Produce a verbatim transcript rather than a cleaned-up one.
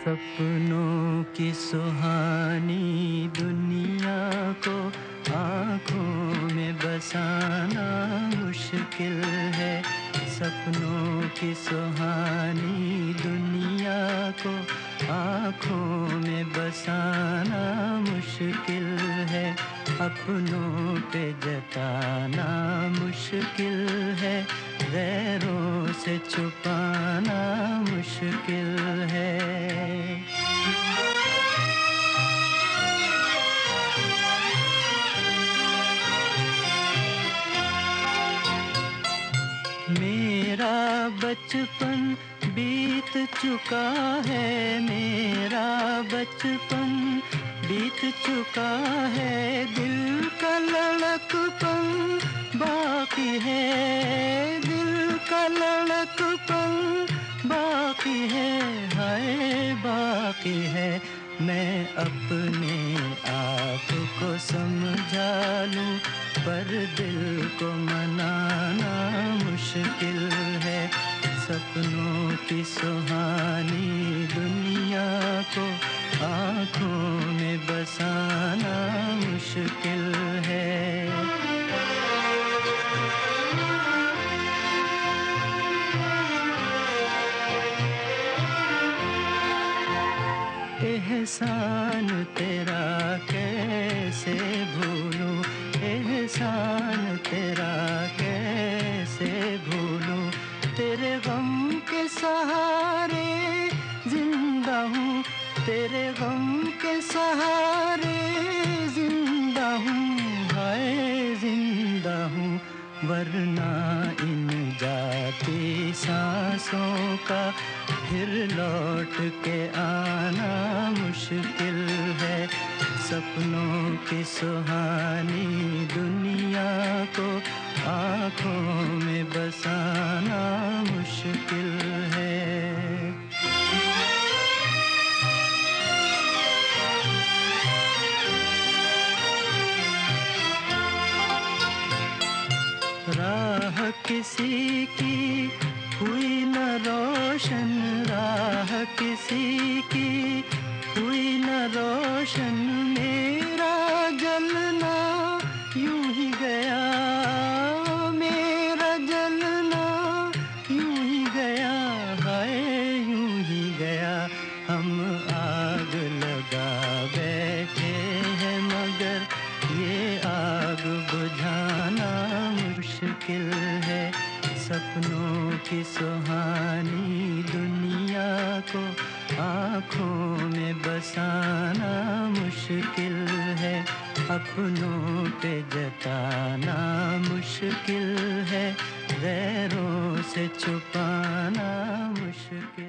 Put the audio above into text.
सपनों की सुहानी दुनिया को आँखों में बसाना मुश्किल है। सपनों की सुहानी दुनिया को आँखों में बसाना मुश्किल है। अपनों पे जताना मुश्किल है, गैरों से छुपाना मुश्किल है। मेरा बचपन बीत चुका है, मेरा बचपन बीत चुका है। दिल का लड़कपन बाकी है, दिल का लड़कपन बाकी है, हाय बाकी है। मैं अपने आप को समझा लूं पर दिल को मनाना मुश्किल है। सपनों की सुहानी दुनिया को आँखों में बसाना मुश्किल है। एहसान तेरा कैसे भूलूं, एहसान तेरा कैसे भूलूं। तेरे गम के सहारे जिंदा हूँ, तेरे गम के सहारे जिंदा हूँ, हाय जिंदा हूँ। वरना इन जाती सांसों का फिर लौट के आना मुश्किल है। सपनों की सुहानी दुनिया को आँखों में बसाना मुश्किल है। राह किसी की हुई न रोशन, राह किसी की हुई न रोशन। मेरा जलना यूं ही गया, मेरा जलना यूं ही गया, हाय यूं ही गया। हम आग लगा बैठे हैं मगर ये आग बुझाना मुश्किल है। सपनों की सुहानी दुनिया को आँखों में बसाना मुश्किल है। अपनों पे जताना मुश्किल है, गैरों से छुपाना मुश्किल